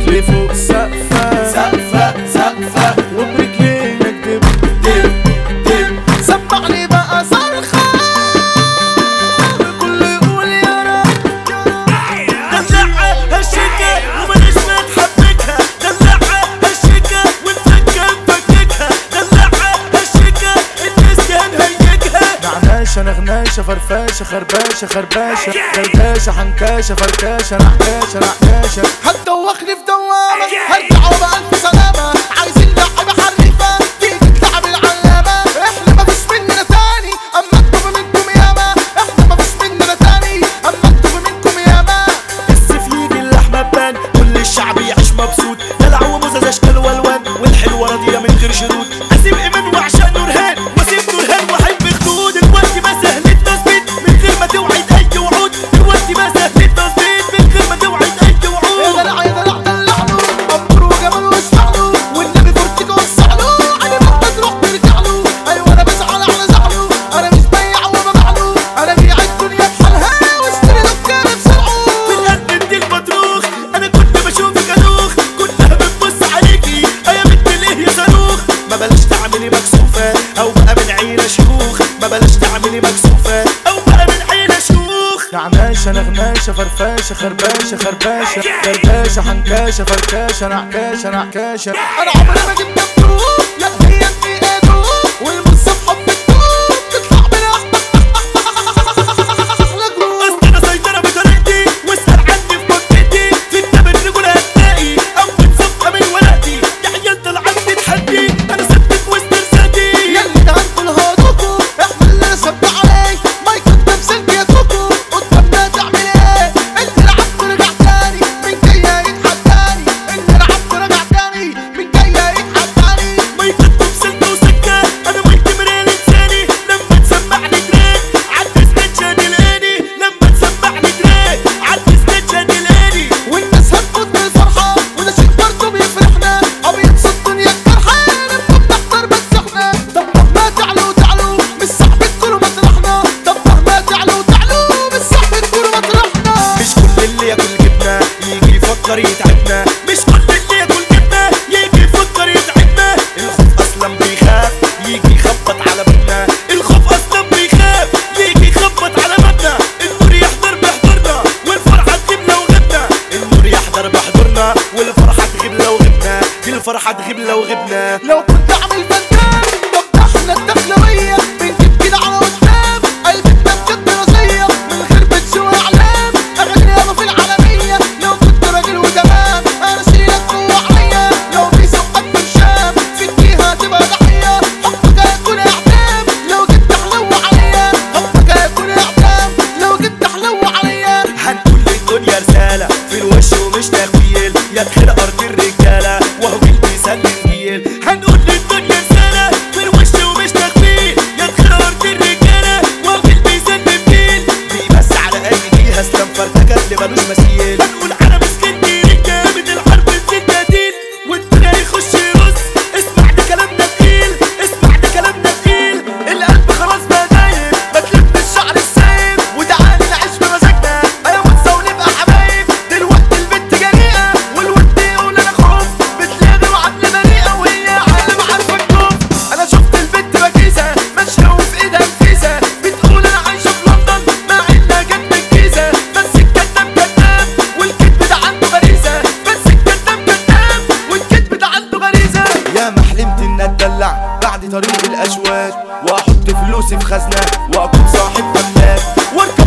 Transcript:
لفوق سقفة سقفة سقفة وبرجلينك دب دب دب. سمعني بقى صرخة الكل يقول يا رب. دلعها هالشيكة وماليش متحبكها، دلعها هالشيكة ونفكها نفككها، دلعها هالشيكة النسيان هيجها. نعناشة نغناشة فرفاشة خرباشة خرباشة خرباشة حنكاشة فركاشة نحكاشة نحكاشة. هتدوخني في دوامة هرجع وبألف سلامة. عايزين لعبة حريفة تيجي تلعب العلامة. احنا مفيش مننا تاني اما انتوا منكم ياما. احنا مفيش مننا تاني اما انتوا منكم ياما. السيف يجي اللحمة تبان كل الشعب يعيش مبسوط، دلع ومزاز اشكال والوان والحلوة راضية من غير شروط. اسيب ايمان وعشان نورهان واسيب نورهان واحب خدود. الوقت ما سهل التثبيت من غير ما توعد اي وعود، الوقت ما سهل التثبيت من غير ما توعد اي وعود. يا دلع يا دلع دلعله امر وجمال واشفعله والنبي فرتك وسعله. انا مهما تروح ترجع له. ايوه انا بزعل على زعله. انا مش بيع وببيع له. انا بيع الدنيا بحالها واشتري دكان بسرعه. بالقد دي المطروخ انا كنت بشوفك ادوخ، كلها بتبص عليكي يا بنت ليه يا صاروخ. ما بلاش تعملي مكسوفة او بقى من عيلة شيوخ، ما بلاش تعملي مكسوفة او بقى من عيلة شيوخ. نعناشة نغناشة فرفاشة خرباشة خرباشة خرباشة حنكاشة فركاشة نحكاشة نحكاشة. انا عمري ما جبت مبروك يا هي انت ايدو والمصة بحب الدوب تطلع من احلى جروب. اصل انا سيطرة بطريقتي واسأل عني في منطقتي، في كتاب الرجولة هتلاقي اول صفحة من ورقتي. يا عيال طلع عندي تحدي انا سبتك وسط رسالتي. ياللي ده هنقول هدوكو احنا اللي نسبت عليك ما يكتب سلك يا كوكو. قدامنا تعمل ايه انت لعبت ورجع تاني من جاية يتحداني. انت لعبت ورجع تاني من جاية يتحداني. ما يكتب سلك وسكة انا ملك مريل لساني. لما تسمعني تريك عدي سنتش هتلاقيني، لما تسمعني تريك عدي سنتش هتلاقيني. والناس هتموت من الفرحة وده شيء برضه بيفرحنا. ابيض الدنيا الجرحى نبقى بنحضر بس احنا. طب مهما تعلوا تعلوا مش صعب تكونوا مطرحنا. طب مهما تعلوا تعلوا مش صعب تكونوا مطرحنا. مش كل اللي ياكل جبنة يجي يفكر يتعبنا، مش كل اللي ياكل جبنة يجي يفكر يتعبنا. الخوف اصلا بيخاف يجي يخبط على بابنا، الخوف اصلا بيخاف يجي يخبط على بابنا. النور يحضر بحضورنا والفرحة تغيب لو غبنا، النور يحضر بحضورنا والفرحة تغيب لو غبنا، الفرحة تغيب لو غبنا. لو كنت اعمل فنان طب احنا الدخلوية بنجيب كده على قدام. قلبتنا بجد راسية من غير بتش واعلام. اغاني يابا في العالمية لو كنت راجل وتمام. انا شيلك جوا عليا لو في سوقك في الشام. فيكيها تبقى ضحية حبك هيكون اعدام لو جيت تحلو عليا. حبك هيكون اعدام لو جيت تحلو عليا. هنقول للدنيا رسالة في الوش ومش تخيل، يا تخيل ارض الرجالة وهو بيسلم جيل. هنقول للدنيا رسالة في الوش ومش تخيل، يا تخيل ارض الرجالة وهو بيسلم جيل. بيبس على اي جهة اسلام فرتكة اللي ملوش مثيل. هنقول على مسكنتي رجالة الحرب الستاتين والدنيا يخش يرص. اسمع ده كلامنا تقيل، اسمع ده كلامنا تقيل. القلب خلاص بقى دايب ما تلم الشعر السايب وتعالي نعيش بمزاجنا. ايوه ونسى ونبقى حبايب. دلوقتي البنت جريئة والود يقول انا خوف، بتلاغي وعاملة بريئة وهي عالم عارفة الكوف. انا شفت البنت بكيسة ماشية وفي ايدها نفيسة، بتقول انا عايشة في لندن مع انها جنب الجيزة. بس الكداب كداب والكدب ده عنده غريزة، بس الكداب كداب والكدب ده عنده غريزة. يا ما حلمت ان اتدلع بعد طريق الاشواك واحط فلوسي في خزنة واكون صاحب املاك واركب